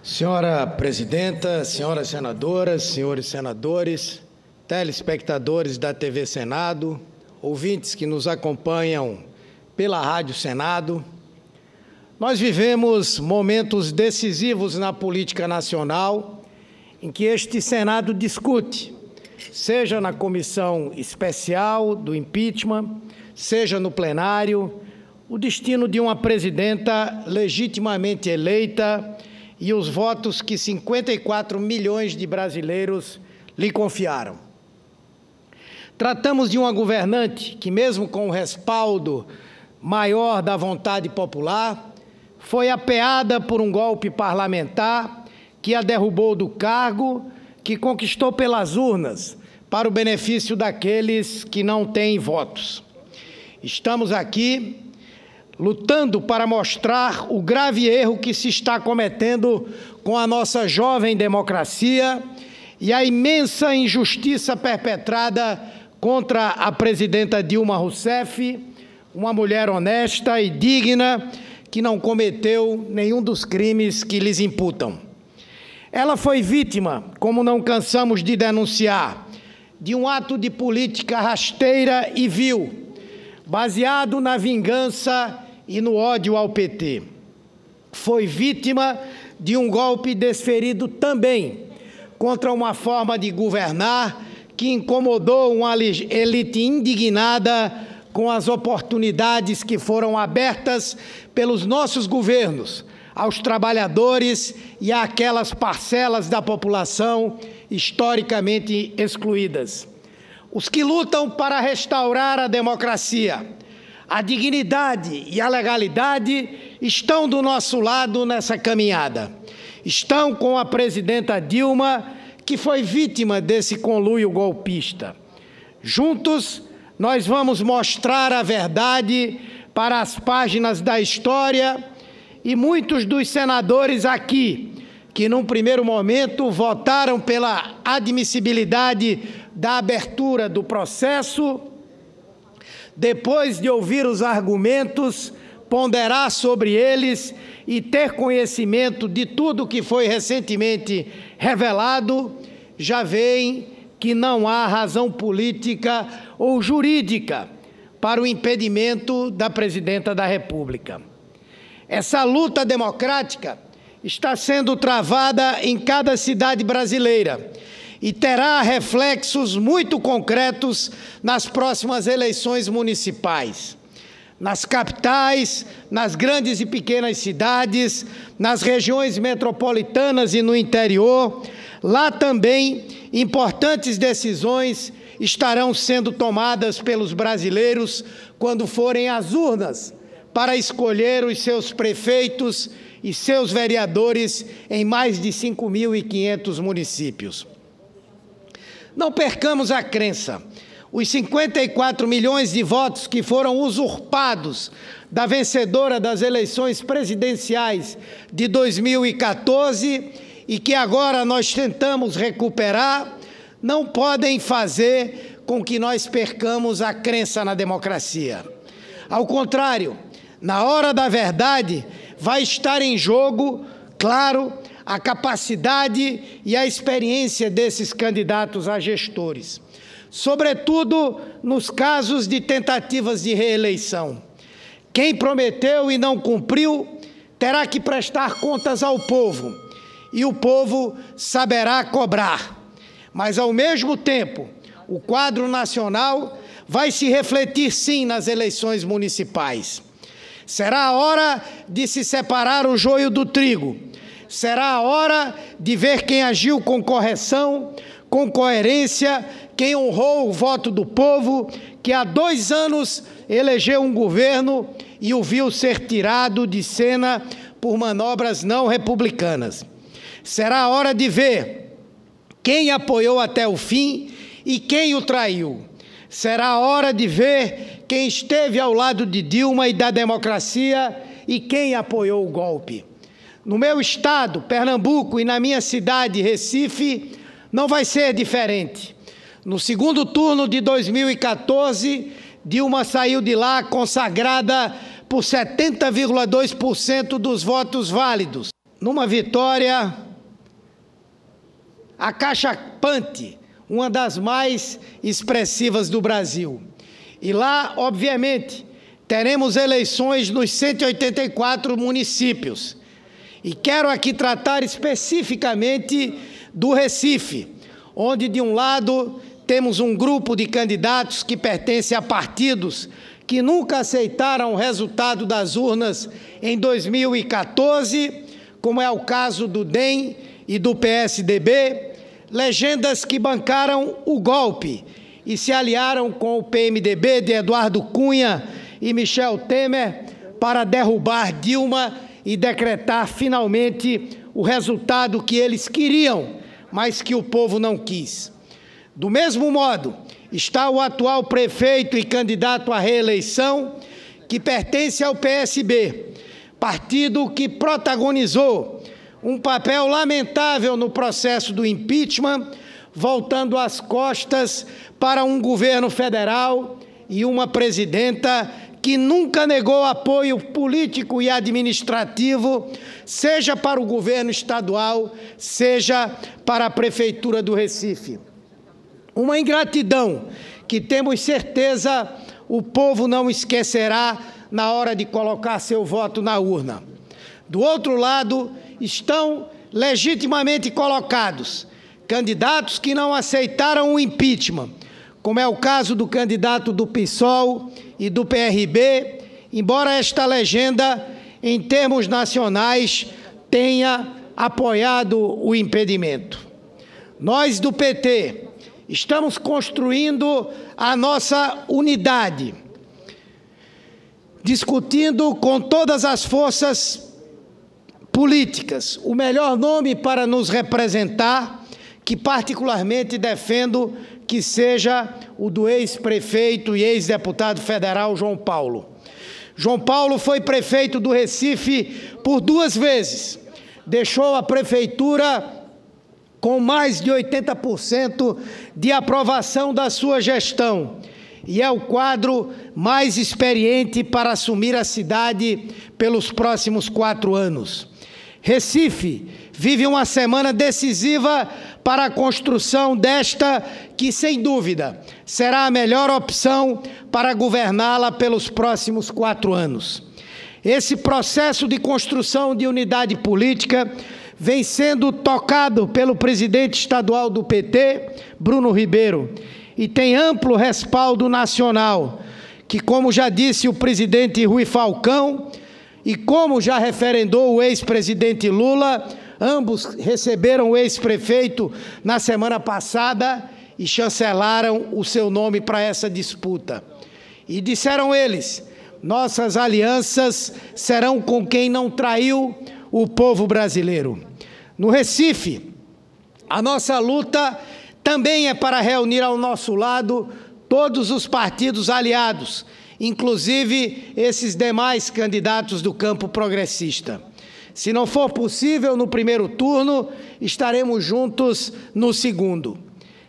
Senhora Presidenta, senhoras senadoras, senhores senadores, telespectadores da TV Senado, ouvintes que nos acompanham pela Rádio Senado, nós vivemos momentos decisivos na política nacional em que este Senado discute, seja na comissão especial do impeachment, seja no plenário, o destino de uma presidenta legitimamente eleita e os votos que 54 milhões de brasileiros lhe confiaram. Tratamos de uma governante que, mesmo com o respaldo maior da vontade popular, foi apeada por um golpe parlamentar que a derrubou do cargo, que conquistou pelas urnas, para o benefício daqueles que não têm votos. Estamos aqui lutando para mostrar o grave erro que se está cometendo com a nossa jovem democracia e a imensa injustiça perpetrada contra a presidenta Dilma Rousseff, uma mulher honesta e digna que não cometeu nenhum dos crimes que lhes imputam. Ela foi vítima, como não cansamos de denunciar, de um ato de política rasteira e vil, baseado na vingança e no ódio ao PT. Foi vítima de um golpe desferido também contra uma forma de governar que incomodou uma elite indignada com as oportunidades que foram abertas pelos nossos governos aos trabalhadores e àquelas parcelas da população historicamente excluídas. Os que lutam para restaurar a democracia, a dignidade e a legalidade estão do nosso lado nessa caminhada. Estão com a presidenta Dilma, que foi vítima desse conluio golpista. Juntos, nós vamos mostrar a verdade para as páginas da história e muitos dos senadores aqui, que num primeiro momento votaram pela admissibilidade da abertura do processo, depois de ouvir os argumentos, ponderar sobre eles e ter conhecimento de tudo que foi recentemente revelado, já veem que não há razão política ou jurídica para o impedimento da presidenta da República. Essa luta democrática está sendo travada em cada cidade brasileira e terá reflexos muito concretos nas próximas eleições municipais. Nas capitais, nas grandes e pequenas cidades, nas regiões metropolitanas e no interior, lá também importantes decisões estarão sendo tomadas pelos brasileiros quando forem às urnas para escolher os seus prefeitos e seus vereadores em mais de 5.500 municípios. Não percamos a crença. Os 54 milhões de votos que foram usurpados da vencedora das eleições presidenciais de 2014 e que agora nós tentamos recuperar, não podem fazer com que nós percamos a crença na democracia. Ao contrário, na hora da verdade, vai estar em jogo, claro, a capacidade e a experiência desses candidatos a gestores, sobretudo nos casos de tentativas de reeleição. Quem prometeu e não cumpriu terá que prestar contas ao povo, e o povo saberá cobrar. Mas, ao mesmo tempo, o quadro nacional vai se refletir, sim, nas eleições municipais. Será a hora de se separar o joio do trigo. Será a hora de ver quem agiu com correção, com coerência, quem honrou o voto do povo, que há 2 anos elegeu um governo e o viu ser tirado de cena por manobras não republicanas. Será a hora de ver quem apoiou até o fim e quem o traiu. Será a hora de ver quem esteve ao lado de Dilma e da democracia e quem apoiou o golpe. No meu estado, Pernambuco, e na minha cidade, Recife, não vai ser diferente. No segundo turno de 2014, Dilma saiu de lá consagrada por 70,2% dos votos válidos. numa vitória acachapante, uma das mais expressivas do Brasil. E lá, obviamente, teremos eleições nos 184 municípios. E quero aqui tratar especificamente do Recife, onde, de um lado, temos um grupo de candidatos que pertencem a partidos que nunca aceitaram o resultado das urnas em 2014, como é o caso do DEM e do PSDB, legendas que bancaram o golpe e se aliaram com o PMDB de Eduardo Cunha e Michel Temer para derrubar Dilma e decretar finalmente o resultado que eles queriam, mas que o povo não quis. Do mesmo modo, está o atual prefeito e candidato à reeleição, que pertence ao PSB, partido que protagonizou um papel lamentável no processo do impeachment, voltando as costas para um governo federal e uma presidenta que nunca negou apoio político e administrativo, seja para o governo estadual, seja para a Prefeitura do Recife. Uma ingratidão que temos certeza o povo não esquecerá na hora de colocar seu voto na urna. Do outro lado, estão legitimamente colocados candidatos que não aceitaram o impeachment, como é o caso do candidato do PSOL e do PRB, embora esta legenda, em termos nacionais, tenha apoiado o impedimento. Nós, do PT, estamos construindo a nossa unidade, discutindo com todas as forças políticas o melhor nome para nos representar, que particularmente defendo que seja o do ex-prefeito e ex-deputado federal João Paulo. João Paulo foi prefeito do Recife por 2 vezes, deixou a prefeitura com mais de 80% de aprovação da sua gestão, e é o quadro mais experiente para assumir a cidade pelos próximos 4 anos. Recife vive uma semana decisiva para a construção desta que, sem dúvida, será a melhor opção para governá-la pelos próximos 4 anos. Esse processo de construção de unidade política vem sendo tocado pelo presidente estadual do PT, Bruno Ribeiro, e tem amplo respaldo nacional, que, como já disse o presidente Rui Falcão, e como já referendou o ex-presidente Lula, ambos receberam o ex-prefeito na semana passada e chancelaram o seu nome para essa disputa. E disseram eles: nossas alianças serão com quem não traiu o povo brasileiro. No Recife, a nossa luta também é para reunir ao nosso lado todos os partidos aliados, inclusive esses demais candidatos do campo progressista. Se não for possível no primeiro turno, estaremos juntos no segundo.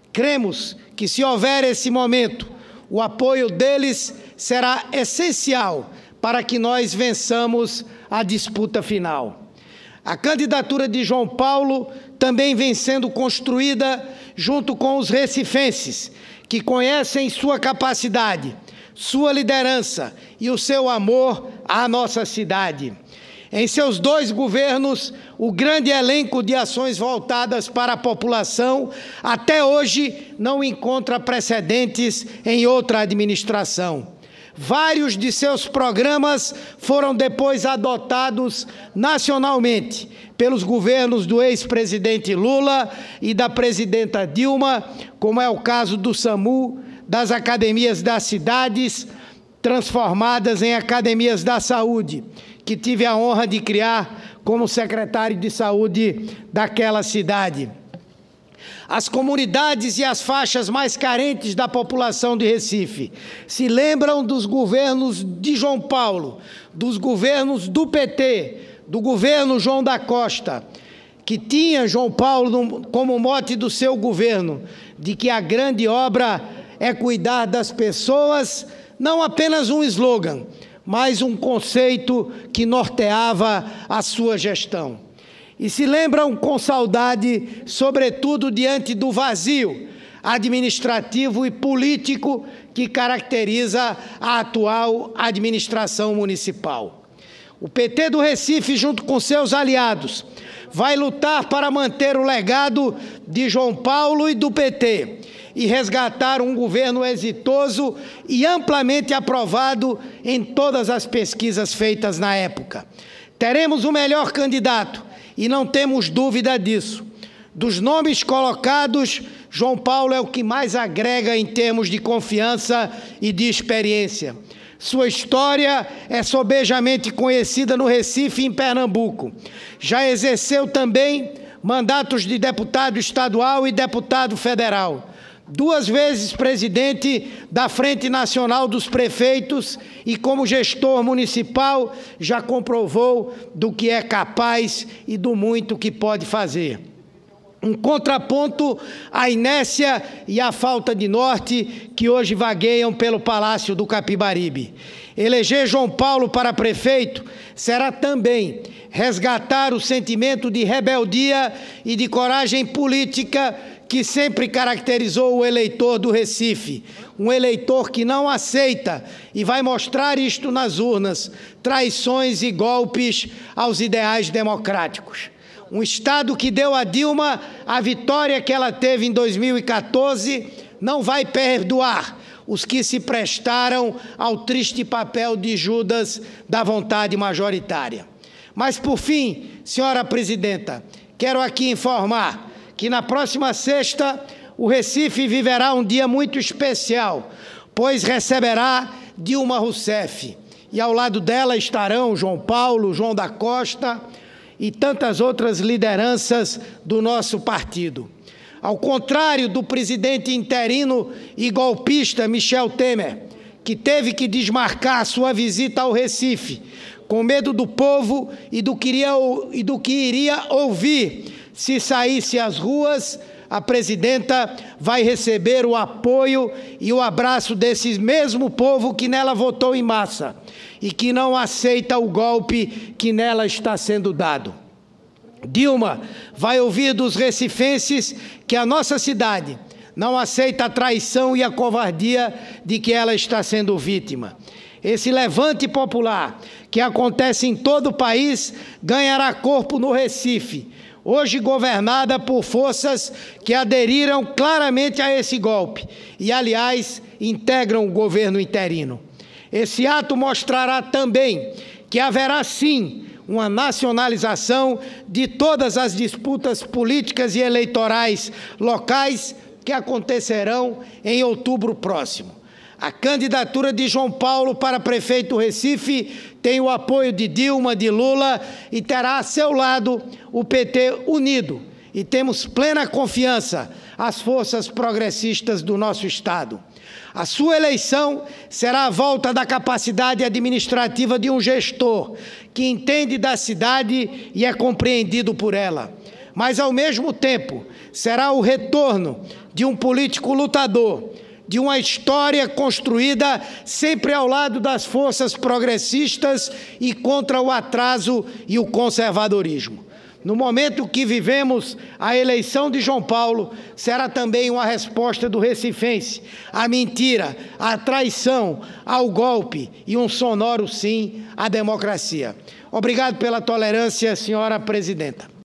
Cremos que, se houver esse momento, o apoio deles será essencial para que nós vençamos a disputa final. A candidatura de João Paulo também vem sendo construída junto com os recifenses, que conhecem sua capacidade, sua liderança e o seu amor à nossa cidade. Em seus 2 governos, o grande elenco de ações voltadas para a população até hoje não encontra precedentes em outra administração. Vários de seus programas foram depois adotados nacionalmente pelos governos do ex-presidente Lula e da presidenta Dilma, como é o caso do SAMU, das academias das cidades, transformadas em academias da saúde, que tive a honra de criar como secretário de saúde daquela cidade. As comunidades e as faixas mais carentes da população de Recife se lembram dos governos de João Paulo, dos governos do PT, do governo João da Costa, que tinha João Paulo como mote do seu governo, de que a grande obra é cuidar das pessoas, não apenas um slogan, mas um conceito que norteava a sua gestão. e se lembram com saudade, sobretudo diante do vazio administrativo e político que caracteriza a atual administração municipal. O PT do Recife, junto com seus aliados, vai lutar para manter o legado de João Paulo e do PT e resgatar um governo exitoso e amplamente aprovado em todas as pesquisas feitas na época. Teremos o melhor candidato e não temos dúvida disso. Dos nomes colocados, João Paulo é o que mais agrega em termos de confiança e de experiência. Sua história é sobejamente conhecida no Recife e em Pernambuco. Já exerceu também mandatos de deputado estadual e deputado federal. 2 vezes presidente da Frente Nacional dos Prefeitos e, como gestor municipal, já comprovou do que é capaz e do muito que pode fazer. Um contraponto à inércia e à falta de norte que hoje vagueiam pelo Palácio do Capibaribe. Eleger João Paulo para prefeito será também resgatar o sentimento de rebeldia e de coragem política que sempre caracterizou o eleitor do Recife, um eleitor que não aceita, e vai mostrar isto nas urnas, traições e golpes aos ideais democráticos. Um Estado que deu a Dilma a vitória que ela teve em 2014 não vai perdoar os que se prestaram ao triste papel de Judas da vontade majoritária. Mas, por fim, senhora presidenta, quero aqui informar que na próxima sexta o Recife viverá um dia muito especial, pois receberá Dilma Rousseff. E ao lado dela estarão João Paulo, João da Costa e tantas outras lideranças do nosso partido. Ao contrário do presidente interino e golpista Michel Temer, que teve que desmarcar sua visita ao Recife, com medo do povo e do que iria ouvir se saísse às ruas, a presidenta vai receber o apoio e o abraço desse mesmo povo que nela votou em massa e que não aceita o golpe que nela está sendo dado. Dilma vai ouvir dos recifenses que a nossa cidade não aceita a traição e a covardia de que ela está sendo vítima. Esse levante popular que acontece em todo o país ganhará corpo no Recife, hoje governada por forças que aderiram claramente a esse golpe e, aliás, integram o governo interino. Esse ato mostrará também que haverá, sim, uma nacionalização de todas as disputas políticas e eleitorais locais que acontecerão em outubro próximo. A candidatura de João Paulo para prefeito do Recife tem o apoio de Dilma, de Lula e terá a seu lado o PT unido. E temos plena confiança às forças progressistas do nosso Estado. A sua eleição será a volta da capacidade administrativa de um gestor que entende da cidade e é compreendido por ela. Mas, ao mesmo tempo, será o retorno de um político lutador, de uma história construída sempre ao lado das forças progressistas e contra o atraso e o conservadorismo. No momento que vivemos, a eleição de João Paulo será também uma resposta do recifense à mentira, à traição, ao golpe e um sonoro sim à democracia. Obrigado pela tolerância, senhora presidenta.